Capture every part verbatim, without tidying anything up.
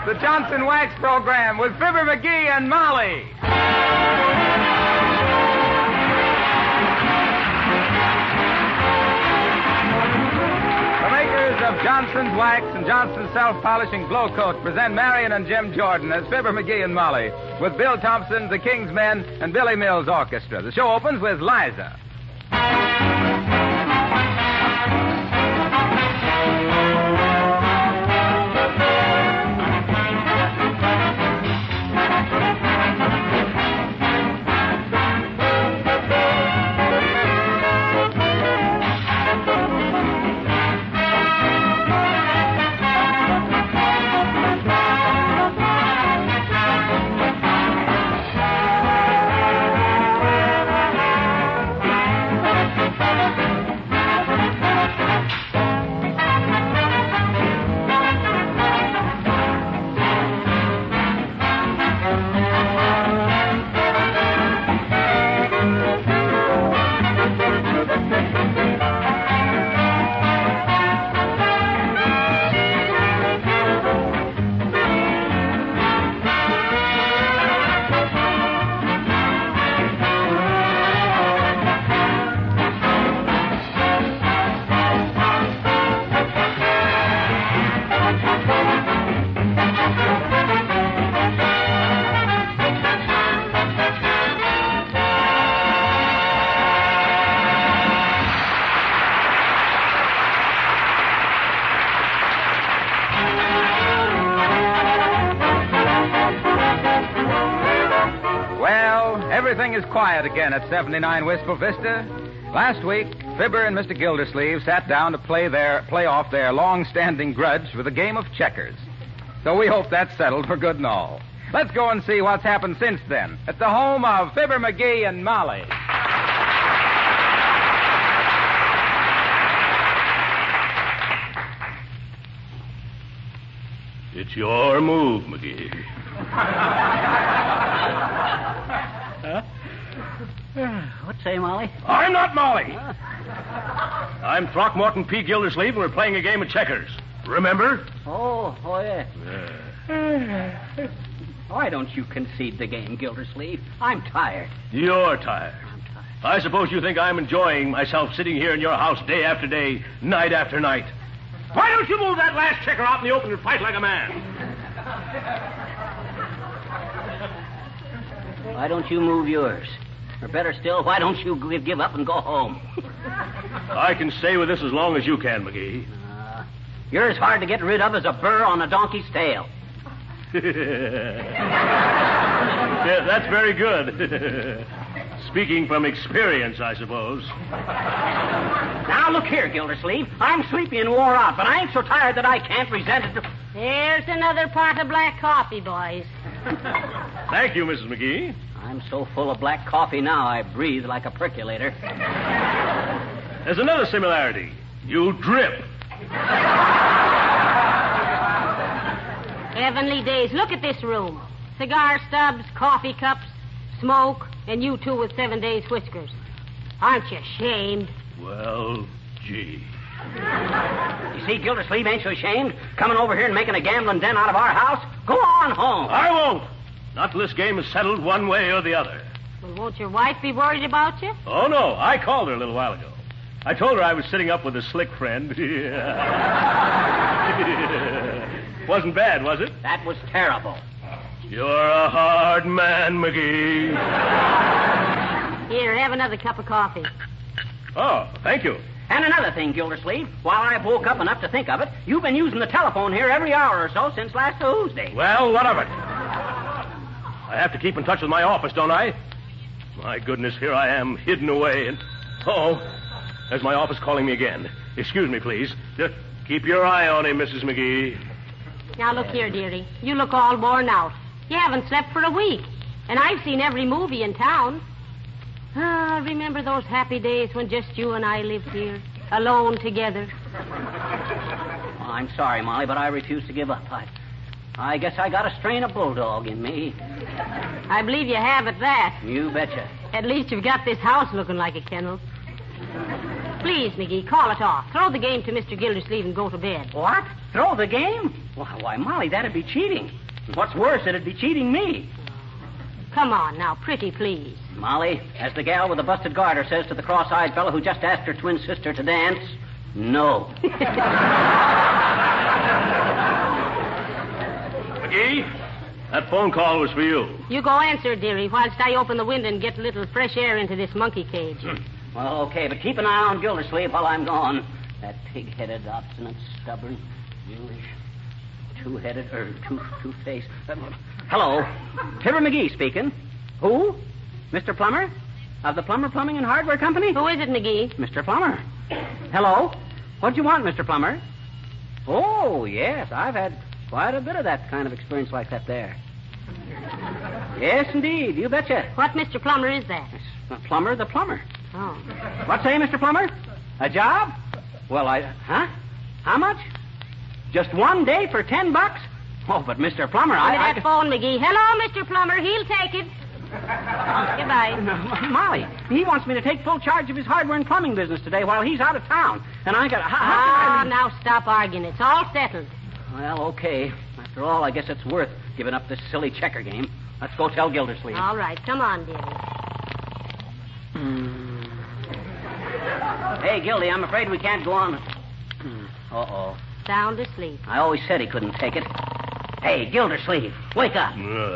the Johnson Wax Program with Fibber McGee and Molly. The makers of Johnson's Wax and Johnson's Self-Polishing Glow Coat present Marion and Jim Jordan as Fibber McGee and Molly with Bill Thompson, the King's Men, and Billy Mills Orchestra. The show opens with Liza. Everything is quiet again at seventy-nine Wistful Vista. Last week, Fibber and Mister Gildersleeve sat down to play their play off their long-standing grudge with a game of checkers. So we hope that's settled for good and all. Let's go and see what's happened since then at the home of Fibber McGee and Molly. It's your move, McGee. Huh? What say, Molly? I'm not Molly. Huh? I'm Throckmorton P. Gildersleeve, and we're playing a game of checkers. Remember? Oh, oh, yeah. yeah. Why don't you concede the game, Gildersleeve? I'm tired. You're tired. I'm tired. I suppose you think I'm enjoying myself sitting here in your house day after day, night after night. Why don't you move that last checker out in the open and fight like a man? Why don't you move yours? Or better still, why don't you give up and go home? I can stay with this as long as you can, McGee. Uh, you're as hard to get rid of as a burr on a donkey's tail. Yeah, that's very good. Speaking from experience, I suppose. Now, look here, Gildersleeve. I'm sleepy and wore out, but I ain't so tired that I can't resent it. To... Here's another pot of black coffee, boys. Thank you, Missus McGee. I'm so full of black coffee now, I breathe like a percolator. There's another similarity. You drip. Heavenly days. Look at this room. Cigar stubs, coffee cups, smoke, and you two with seven days whiskers. Aren't you ashamed? Well, gee. You see, Gildersleeve ain't so ashamed coming over here and making a gambling den out of our house. Go on home. I won't. Not till this game is settled one way or the other. Well, won't your wife be worried about you? Oh, no. I called her a little while ago. I told her I was sitting up with a slick friend. Wasn't bad, was it? That was terrible. You're a hard man, McGee. Here, have another cup of coffee. Oh, thank you. And another thing, Gildersleeve. While I've woke up enough to think of it, you've been using the telephone here every hour or so since last Tuesday. Well, what of it? I have to keep in touch with my office, don't I? My goodness, here I am, hidden away, and... Oh, there's my office calling me again. Excuse me, please. Just keep your eye on him, Missus McGee. Now, look here, dearie. You look all worn out. You haven't slept for a week. And I've seen every movie in town. Ah, remember those happy days when just you and I lived here, alone together? Oh, I'm sorry, Molly, but I refuse to give up. I, I guess I got a strain of bulldog in me. I believe you have at that. You betcha. At least you've got this house looking like a kennel. Please, McGee, call it off. Throw the game to Mister Gildersleeve and go to bed. What? Throw the game? Why, why, Molly, that'd be cheating. What's worse, it'd be cheating me. Come on now, pretty please. Molly, as the gal with the busted garter says to the cross-eyed fellow who just asked her twin sister to dance, no. McGee, that phone call was for you. You go answer, dearie, whilst I open the window and get a little fresh air into this monkey cage. Well, okay, but keep an eye on Gildersleeve while I'm gone. That pig-headed, obstinate, stubborn, English, two-headed, er, two, two-faced... Uh, hello. Fibber McGee speaking. Who? Mister Plummer? Of the Plummer Plumbing and Hardware Company? Who is it, McGee? Mister Plummer. Hello? What'd you want, Mister Plummer? Oh, yes, I've had quite a bit of that kind of experience like that there. Yes, indeed. You betcha. What Mister Plummer is that? The plumber, the plumber. Oh. What say, Mister Plummer? A job? Well, I... Huh? How much? Just one day for ten bucks? Oh, but Mister Plummer, Give I... me that I... phone, McGee. Hello, Mister Plummer. He'll take it. Goodbye. No, Molly, he wants me to take full charge of his hardware and plumbing business today while he's out of town. And I got... How, how Ah, can I... now stop arguing. It's all settled. Well, okay. After all, I guess it's worth giving up this silly checker game. Let's go tell Gildersleeve. All right, come on, dearie. Hey, Gildy, I'm afraid we can't go on. Uh-oh. Sound asleep. I always said he couldn't take it. Hey, Gildersleeve, wake up.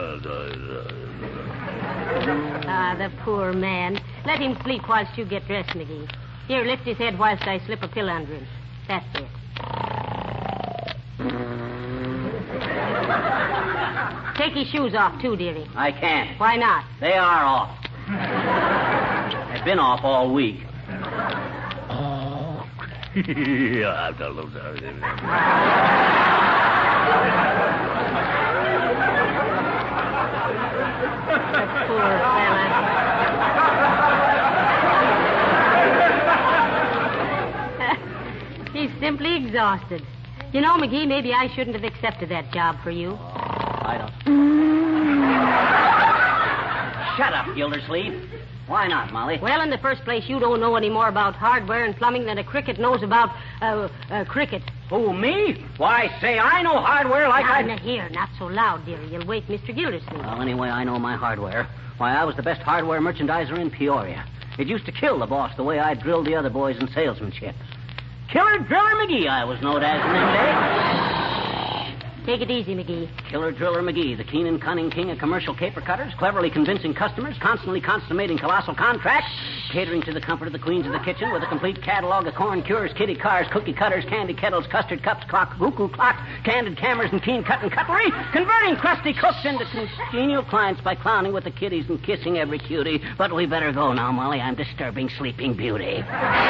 Ah, the poor man. Let him sleep whilst you get dressed, McGee. Here, lift his head whilst I slip a pill under him. That's it. Take his shoes off, too, dearie. I can't. Why not? They are off. They've been off all week. Oh. Poor fella. He's simply exhausted. You know, McGee, maybe I shouldn't have accepted that job for you. I don't. Shut up, Gildersleeve. Why not, Molly? Well, in the first place, you don't know any more about hardware and plumbing than a cricket knows about, uh, uh cricket. Who, me? Why, say, I know hardware like now, I... now, here, not so loud, dearie. You'll wake Mister Gildersleeve. Well, anyway, I know my hardware. Why, I was the best hardware merchandiser in Peoria. It used to kill the boss the way I drilled the other boys in salesmanship. Killer Driller McGee, I was known as in them days. Take it easy, McGee. Killer Driller McGee, the keen and cunning king of commercial caper cutters, cleverly convincing customers, constantly consummating colossal contracts, catering to the comfort of the queens of the kitchen with a complete catalog of corn cures, kitty cars, cookie cutters, candy kettles, custard cups, clock, cuckoo clock, candid cameras, and keen cut and cutlery, converting crusty cooks into congenial clients by clowning with the kiddies and kissing every cutie. But we better go now, Molly. I'm disturbing Sleeping Beauty.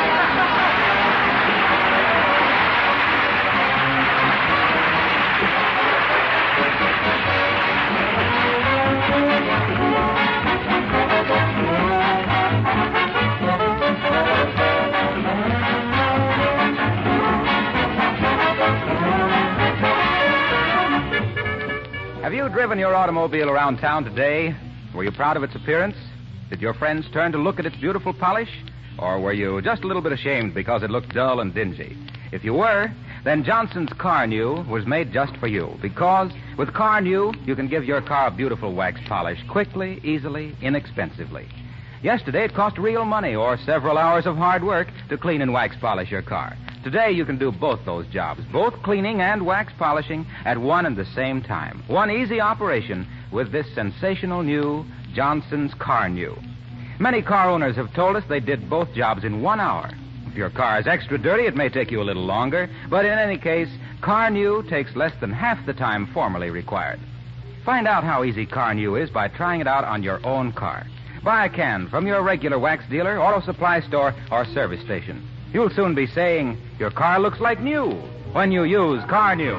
Have you driven your automobile around town today? Were you proud of its appearance? Did your friends turn to look at its beautiful polish? Or were you just a little bit ashamed because it looked dull and dingy? If you were, then Johnson's Car New was made just for you. Because with Car New, you can give your car a beautiful wax polish quickly, easily, inexpensively. Yesterday, it cost real money or several hours of hard work to clean and wax polish your car. Today, you can do both those jobs, both cleaning and wax polishing at one and the same time. One easy operation with this sensational new Johnson's Car New. Many car owners have told us they did both jobs in one hour. If your car is extra dirty, it may take you a little longer, but in any case, Car New takes less than half the time formerly required. Find out how easy Car New is by trying it out on your own car. Buy a can from your regular wax dealer, auto supply store, or service station. You'll soon be saying, your car looks like new when you use Car New.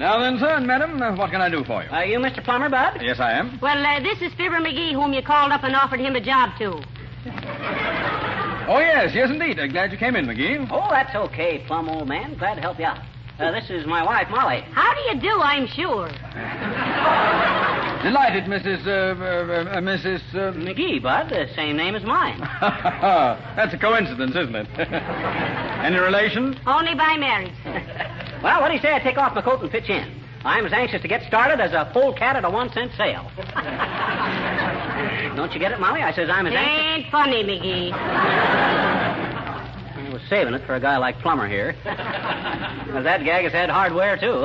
Now then, sir and madam, uh, what can I do for you? Are you Mister Plummer, Bud? Yes, I am. Well, uh, this is Fibber McGee, whom you called up and offered him a job to. Oh, yes, yes, indeed. Uh, glad you came in, McGee. Oh, that's okay, Plum, old man. Glad to help you out. Uh, this is my wife, Molly. How do you do, I'm sure. Delighted, Missus Uh, uh, uh, Missus Uh... McGee, Bud, the same name as mine. That's a coincidence, isn't it? Any relation? Only by marriage. Well, what do you say I take off my coat and pitch in? I'm as anxious to get started as a polecat at a one-cent sale. Don't you get it, Molly? I says I'm as It anxious... ain't funny, McGee. I was saving it for a guy like Plummer here. Because that gag has had hardware, too. Oh.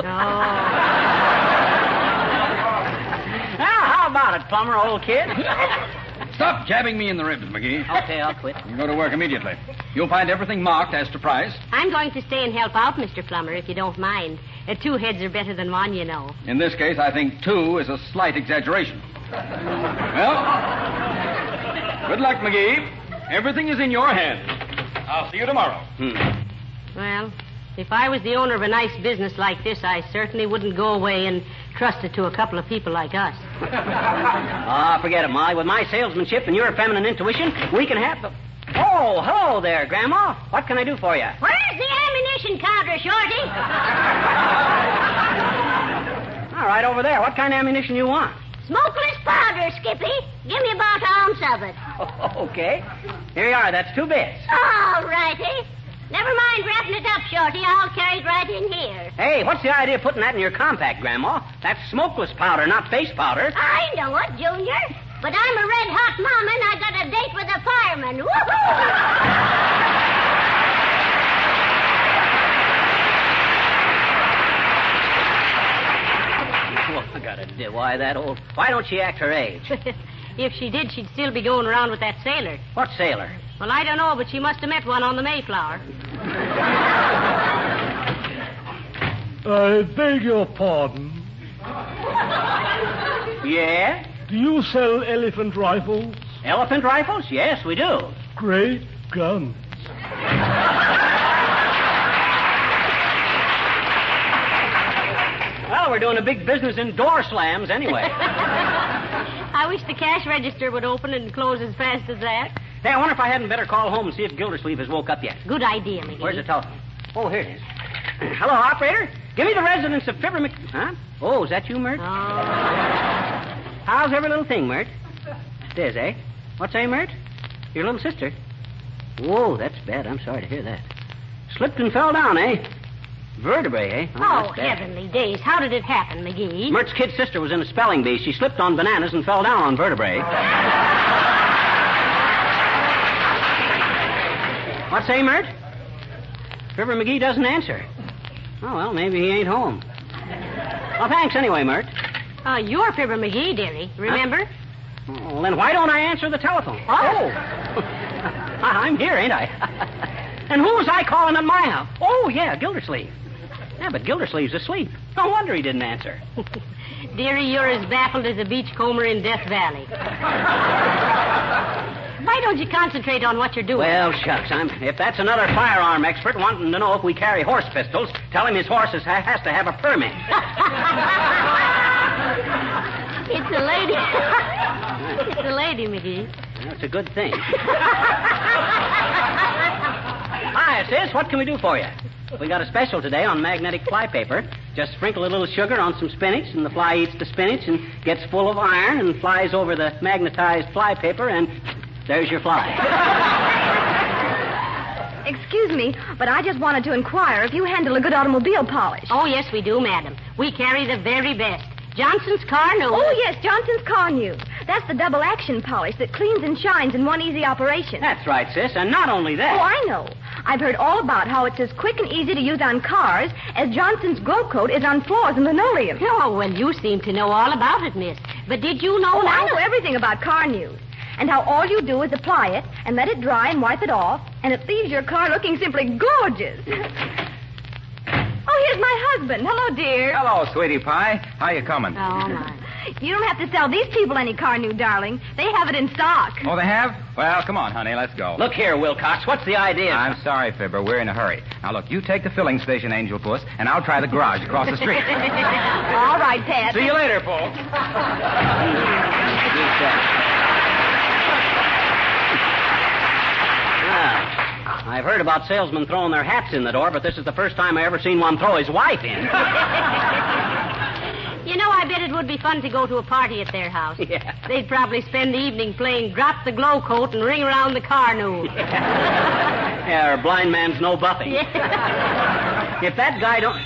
Now, how about it, Plummer, old kid? Stop jabbing me in the ribs, McGee. Okay, I'll quit. You go to work immediately. You'll find everything marked as to price. I'm going to stay and help out, Mister Plummer, if you don't mind. Uh, two heads are better than one, you know. In this case, I think two is a slight exaggeration. Well, good luck, McGee. Everything is in your hands. I'll see you tomorrow. Hmm. Well, if I was the owner of a nice business like this, I certainly wouldn't go away and trust it to a couple of people like us. Ah, forget it, Molly. With my salesmanship and your feminine intuition, we can have the... Oh, hello there, Grandma. What can I do for you? Where's the ammunition counter, Shorty? All right, over there. What kind of ammunition you want? Smokeless powder, Skippy. Give me about an ounce of it. Oh, okay. Here you are. That's two bits. All righty. Never mind wrapping it up, Shorty. I'll carry it right in here. Hey, what's the idea of putting that in your compact, Grandma? That's smokeless powder, not face powder. I know it, Junior. But I'm a red-hot mama, and I got a date with a fireman. Woo-hoo! Well, I got a di- Why, that old... Why don't she act her age? If she did, she'd still be going around with that sailor. What sailor? Well, I don't know, but she must have met one on the Mayflower. I beg your pardon. Yeah? Do you sell elephant rifles? Elephant rifles? Yes, we do. Great guns. Well, we're doing a big business in door slams anyway. I wish the cash register would open and close as fast as that. Hey, I wonder if I hadn't better call home and see if Gildersleeve has woke up yet. Good idea, McGee. Where's the telephone? Oh, here it is. Hello, operator. Give me the residence of Fibber Mc... Huh? Oh, is that you, Mert? Oh. How's every little thing, Mert? It is, eh? What's a Mert? Your little sister? Whoa, that's bad. I'm sorry to hear that. Slipped and fell down, eh? Vertebrae, eh? Oh, that's bad. heavenly days. How did it happen, McGee? Mert's kid sister was in a spelling bee. She slipped on bananas and fell down on vertebrae. What say, Mert? Fibber McGee doesn't answer. Oh, well, maybe he ain't home. Well, thanks anyway, Mert. Uh, you're Fibber McGee, dearie. Remember? Huh? Oh, well, then why don't I answer the telephone? Oh. I'm here, ain't I? And who was I calling at my house? Oh, yeah, Gildersleeve. Yeah, but Gildersleeve's asleep. No wonder he didn't answer. Dearie, you're as baffled as a beachcomber in Death Valley. Why don't you concentrate on what you're doing? Well, shucks, I'm. If that's another firearm expert wanting to know if we carry horse pistols, tell him his horse has, has to have a permit. It's a lady. It's a lady, McGee. That's a good thing. Hi, sis. What can we do for you? We got a special today on magnetic flypaper. Just sprinkle a little sugar on some spinach, and the fly eats the spinach and gets full of iron and flies over the magnetized flypaper, and there's your fly. Excuse me, but I just wanted to inquire if you handle a good automobile polish. Oh, yes, we do, madam. We carry the very best. Johnson's Car News. Oh, yes, Johnson's Car News. That's the double-action polish that cleans and shines in one easy operation. That's right, sis, and not only that. Oh, I know. I've heard all about how it's as quick and easy to use on cars as Johnson's Glow Coat is on floors and linoleum. Oh, well, you seem to know all about it, miss. But did you know Oh, now? I know everything about Car News. And how all you do is apply it and let it dry and wipe it off, and it leaves your car looking simply gorgeous. Oh, here's my husband. Hello, dear. Hello, sweetie pie. How you coming? Oh, my. You don't have to sell these people any Carnu, darling. They have it in stock. Oh, they have? Well, come on, honey, let's go. Look here, Wilcox. What's the idea? I'm sorry, Fibber. We're in a hurry. Now, look, you take the filling station, Angel Puss, and I'll try the garage across the street. All right, Ted. See you later, Paul. Ah, I've heard about salesmen throwing their hats in the door, but this is the first time I ever seen one throw his wife in. You know, I bet it would be fun to go to a party at their house. Yeah. They'd probably spend the evening playing Drop the Glow Coat and Ring Around the Carnu. Yeah, yeah, or Blind Man's No Buffing. Yeah. If that guy don't...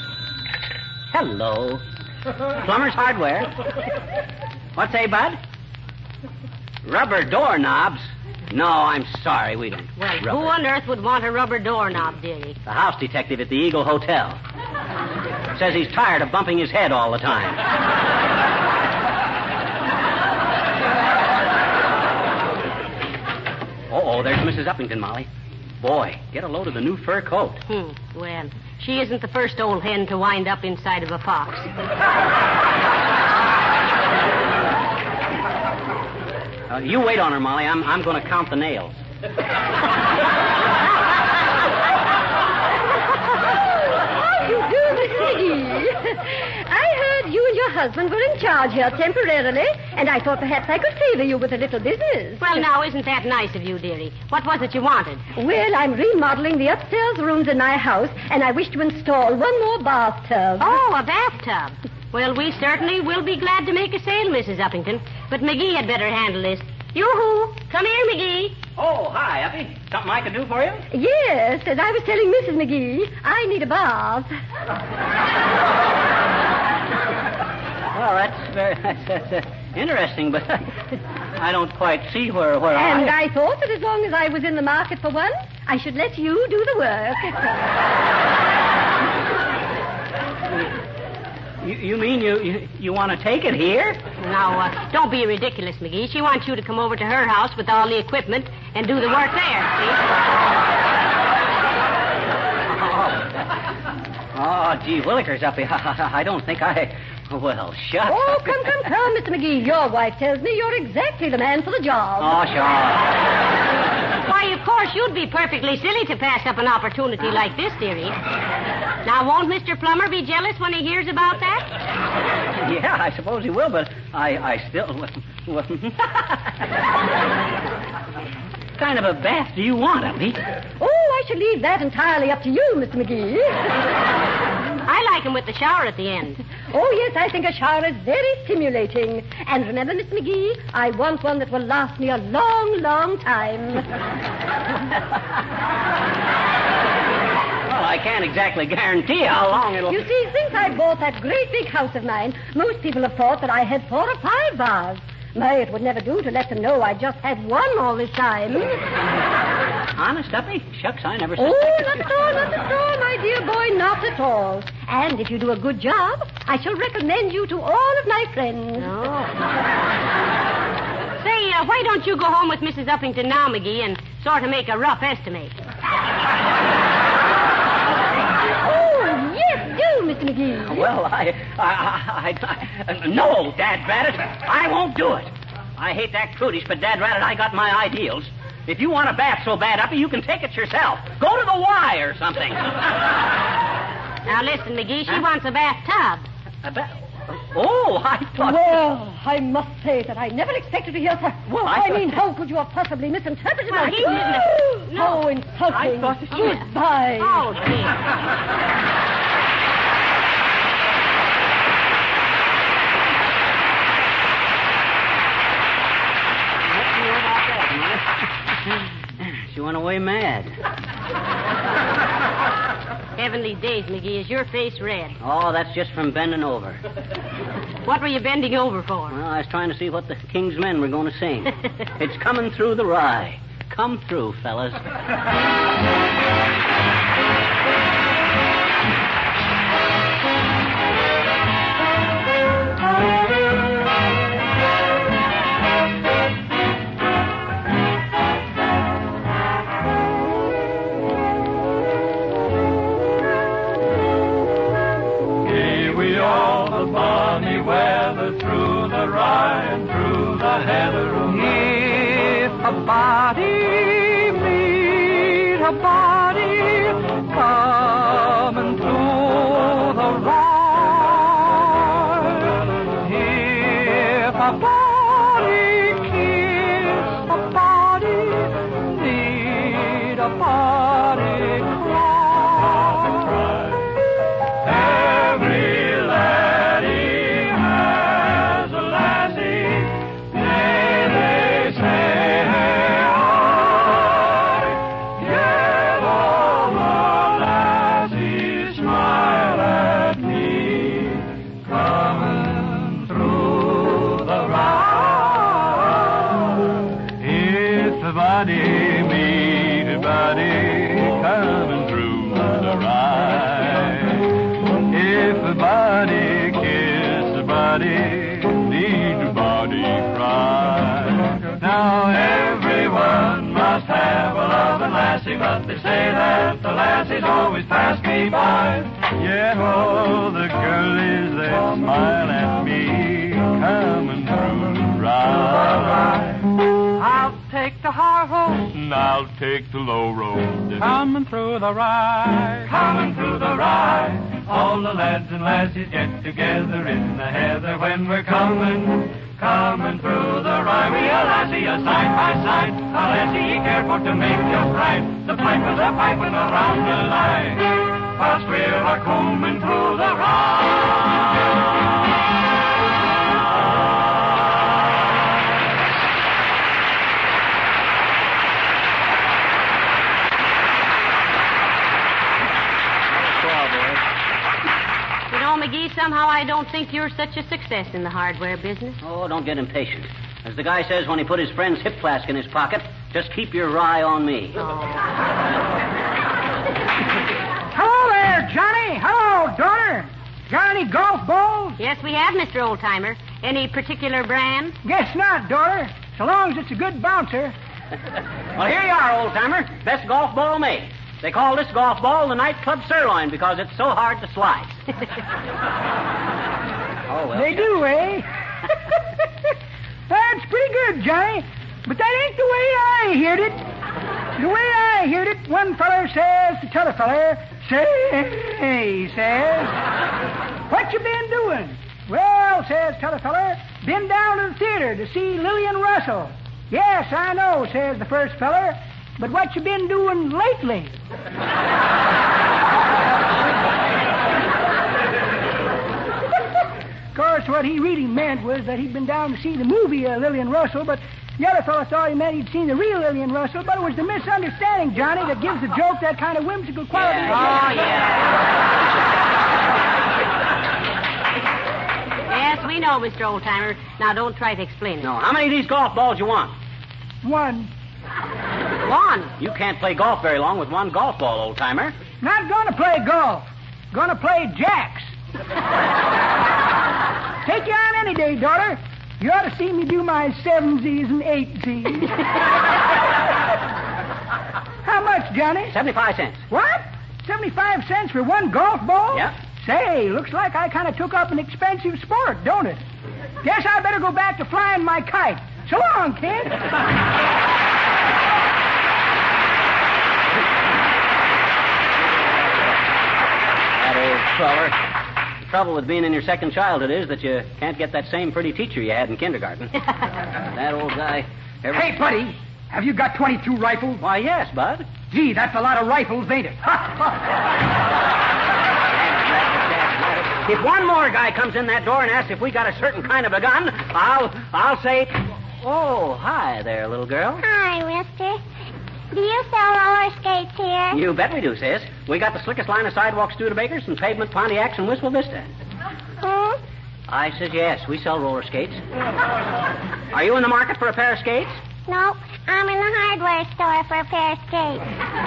Hello. Plumber's Hardware. What's say, Bud? Rubber doorknobs? No, I'm sorry, we don't. Well, rubber. who on earth would want a rubber doorknob, dearie? The house detective at the Eagle Hotel. Says he's tired of bumping his head all the time. Uh-oh, there's Missus Uppington, Molly. Boy, get a load of the new fur coat. Hmm, well, she isn't the first old hen to wind up inside of a fox. Uh, you wait on her, Molly. I'm, I'm going to count the nails. How you do, Miss McGee? I heard you and your husband were in charge here temporarily, and I thought perhaps I could favor you with a little business. Well, now, isn't that nice of you, dearie? What was it you wanted? Well, I'm remodeling the upstairs rooms in my house, and I wish to install one more bathtub. Oh, a bathtub. Well, we certainly will be glad to make a sale, Missus Uppington. But McGee had better handle this. Yoo-hoo! Come here, McGee. Oh, hi, Uppy. Something I can do for you? Yes, as I was telling Missus McGee, I need a bath. Well, that's very that's, that's, uh, interesting, but I don't quite see where, where And I... I thought that as long as I was in the market for one, I should let you do the work. You, you mean you, you, you want to take it here? Now, uh, don't be ridiculous, McGee. She wants you to come over to her house with all the equipment and do the work there, see? Oh, oh gee, Willikers, Uppy. I don't think I... Well, shucks. Oh, come, come, come, Mister McGee. Your wife tells me you're exactly the man for the job. Oh, sure. Why, of course, you'd be perfectly silly to pass up an opportunity like this, dearie. Now, won't Mister Plummer be jealous when he hears about that? Yeah, I suppose he will, but I, I still... What kind of a bath do you want, Uppy? Oh, I should leave that entirely up to you, Mister McGee. I like him with the shower at the end. Oh, yes, I think a shower is very stimulating. And remember, Miss McGee, I want one that will last me a long, long time. Well, I can't exactly guarantee how long it'll... You see, since I bought that great big house of mine, most people have thought that I had four or five baths. My, it would never do to let them know I just had one all this time. Honest, Uppy? Shucks, I never... Oh, not at all, not at all, my dear boy, not at all. And if you do a good job, I shall recommend you to all of my friends. Oh. Say, uh, why don't you go home with Missus Uppington now, McGee, and sort of make a rough estimate? Oh, yes, do, Mister McGee. Well, I... I, I, I, I no, Dad Rabbit, I won't do it. I hate that prudish, but Dad Rabbit, I got my ideals. If you want a bath so bad, Uppy, you can take it yourself. Go to the Y or something. Now, listen, McGee, she huh? wants a bathtub. A bath? Oh, I thought... Well, I must say that I never expected to hear that. Well, I, I thought... mean, how could you have possibly misinterpreted well, my... He didn't... No. How insulting. I thought... Goodbye. Oh, dear. She went away mad. Heavenly days, McGee. Is your face red? Oh, that's just from bending over. What were you bending over for? Well, I was trying to see what the King's Men were going to sing. It's coming through the rye. Come through, fellas. the balmy weather, through the rye and through the heather. If a body meet a body coming through the rye, if a body kiss a body, need a body cry. Every laddie has a lassie, nay, they say, aye. Yet all the lassies smile at me, coming through the rye. If a body meet a body coming through the rye, if a body kiss a body, need a body cry. Now everyone must have a loving lassie, but they say that the lassies always pass me by. Yet all the girlies that smile at me, coming through the rye. I'll take the high road, And I'll take the low road. coming through the rye. Coming through the rye, all the lads and lassies get together in the heather when we're coming, coming through the rye. We a lassie a side by side, a lassie careful to make just right. The pipers are piping around the line, whilst we're a combing through the rye. You know, McGee, somehow I don't think you're such a success in the hardware business. Oh, don't get impatient. As the guy says when he put his friend's hip flask in his pocket, just keep your eye on me. Hello there, Johnny. Hello, daughter. Got any golf balls? Yes, we have, Mister Oldtimer. Any particular brand? Guess not, daughter. So long as it's a good bouncer. Well, here you are, old-timer. Best golf ball made. They call this golf ball the nightclub sirloin because it's so hard to slide. Oh, well. They do, eh? That's pretty good, Johnny. But that ain't the way I heard it. The way I heard it, one feller says to t'other feller, say, he says, what you been doing? Well, says t'other feller, been down to the theater to see Lillian Russell. Yes, I know, says the first feller, but what you been doing lately? Of course, what he really meant was that he'd been down to see the movie uh, Lillian Russell, but the other fellow thought he meant he'd seen the real Lillian Russell, but it was the misunderstanding, Johnny, that gives the joke that kind of whimsical quality. Yeah. Oh, yeah. Yes, we know, Mister Oldtimer. Now, don't try to explain it. No, how many of these golf balls you want? One. One. You can't play golf very long with one golf ball, old-timer. Not gonna play golf. Gonna play jacks. Take you on any day, daughter. You ought to see me do my seven Z's and eight Z's. How much, Johnny? Seventy-five cents. What? Seventy-five cents for one golf ball? Yep. Say, looks like I kind of took up an expensive sport, don't it? Guess I better go back to flying my kite. So long, kid. That old feller. The trouble with being in your second childhood is that you can't get that same pretty teacher you had in kindergarten. That old guy. Ever... Hey, buddy, have you got twenty-two rifles? Why, yes, Bud. Gee, that's a lot of rifles, ain't it? If one more guy comes in that door and asks if we got a certain kind of a gun, I'll I'll say, oh, hi there, little girl. Hi, mister. Do you sell roller skates here? You bet we do, sis. We got the slickest line of sidewalk Studebakers and pavement Pontiacs and Whistle Vista. Hmm? I says yes, we sell roller skates. Are you in the market for a pair of skates? Nope. I'm in the hardware store for a pair of skates.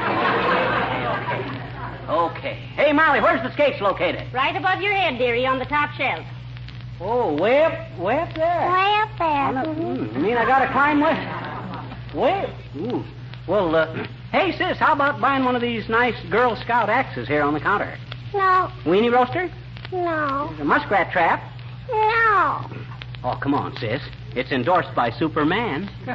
Okay. Hey, Molly, where's the skates located? Right above your head, dearie, on the top shelf. Oh, way up, way up there. Way up there. Oh, no, Mm-hmm. mm, you mean I gotta climb way? Way? Ooh. Well, uh, hey, sis, how about buying one of these nice Girl Scout axes here on the counter? No. Weenie roaster? No. There's a muskrat trap. No. Oh, come on, sis. It's endorsed by Superman. No.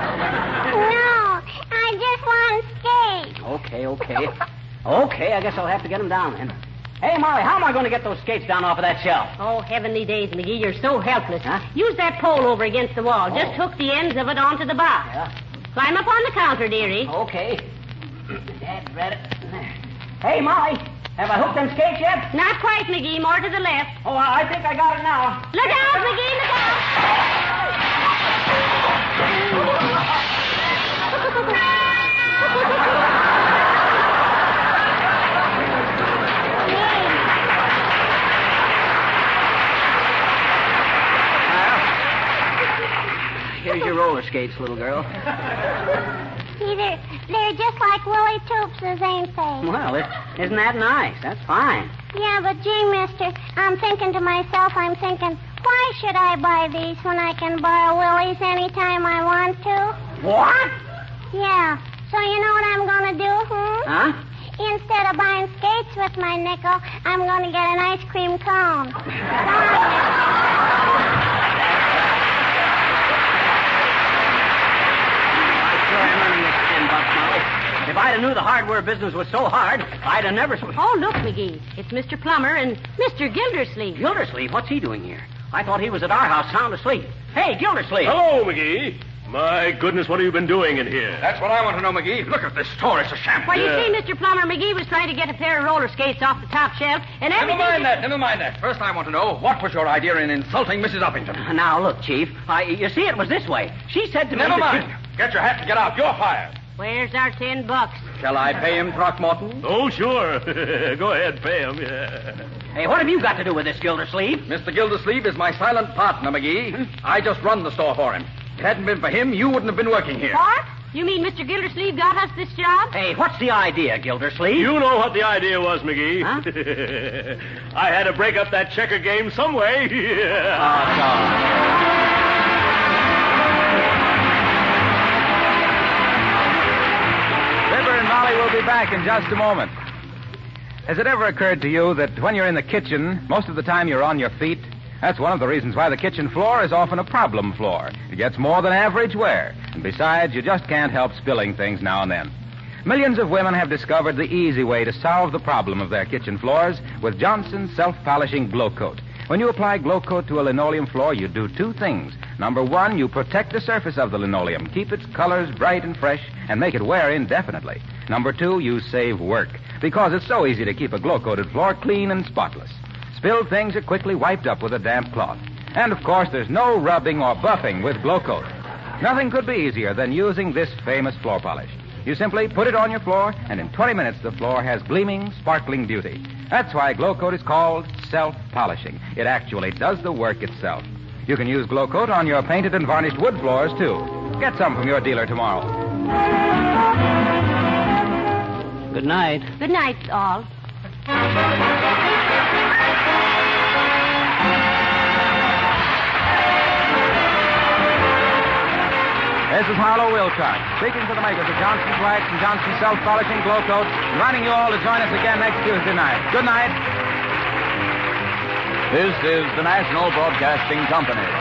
I just want to skate. Okay, okay. Okay, I guess I'll have to get them down then. Hey, Molly, how am I going to get those skates down off of that shelf? Oh, heavenly days, McGee, you're so helpless. Huh? Use that pole over against the wall. Oh. Just hook the ends of it onto the box. Yeah. Climb up on the counter, dearie. Okay. Dad, read it. Hey, Molly, have I hooked them skates yet? Not quite, McGee. More to the left. Oh, I think I got it now. Look out, McGee, look out. Here's your roller skates, little girl. Peter, they're just like Willie Toops's, ain't they? Well, it, isn't that nice? That's fine. Yeah, but gee, mister, I'm thinking to myself, I'm thinking, why should I buy these when I can borrow Willie's anytime I want to? What? Yeah. So you know what I'm going to do, hmm? Huh? Instead of buying skates with my nickel, I'm going to get an ice cream cone. If I'd have knew the hardware business was so hard, I'd have never... Oh, look, McGee. It's Mister Plummer and Mister Gildersleeve. Gildersleeve? What's he doing here? I thought he was at our house sound asleep. Hey, Gildersleeve. Hello, McGee. My goodness, what have you been doing in here? That's what I want to know, McGee. Look at this store. It's a shambles. Well, you Yeah. see, Mister Plummer, McGee was trying to get a pair of roller skates off the top shelf, and Never everything... mind that. Never mind that. First, I want to know, what was your idea in insulting Missus Uppington? Now, look, Chief. I, you see, it was this way. She said to me... Never that mind. Get your hat and get out. You're fired. Where's our ten bucks? Shall I pay him, Throckmorton? Oh, sure. Go ahead, pay him. Yeah. Hey, what have you got to do with this, Gildersleeve? Mister Gildersleeve is my silent partner, McGee. I just run the store for him. If it hadn't been for him, you wouldn't have been working here. What? You mean Mister Gildersleeve got us this job? Hey, what's the idea, Gildersleeve? You know what the idea was, McGee. Huh? I had to break up that checker game some way. Oh, God. Fibber and Molly will be back in just a moment. Has it ever occurred to you that when you're in the kitchen, most of the time you're on your feet? That's one of the reasons why the kitchen floor is often a problem floor. It gets more than average wear. And besides, you just can't help spilling things now and then. Millions of women have discovered the easy way to solve the problem of their kitchen floors with Johnson's self-polishing Glow Coat. When you apply Glow Coat to a linoleum floor, you do two things. Number one, you protect the surface of the linoleum, keep its colors bright and fresh, and make it wear indefinitely. Number two, you save work, because it's so easy to keep a glow-coated floor clean and spotless. Spilled things are quickly wiped up with a damp cloth. And, of course, there's no rubbing or buffing with Glow Coat. Nothing could be easier than using this famous floor polish. You simply put it on your floor, and in twenty minutes the floor has gleaming, sparkling beauty. That's why Glow Coat is called self-polishing. It actually does the work itself. You can use Glow Coat on your painted and varnished wood floors, too. Get some from your dealer tomorrow. Good night. Good night, all. This is Harlow Wilcox, speaking for the makers of Johnson's Wax and Johnson's Self-Polishing Glow Coat, inviting you all to join us again next Tuesday night. Good night. This is the National Broadcasting Company.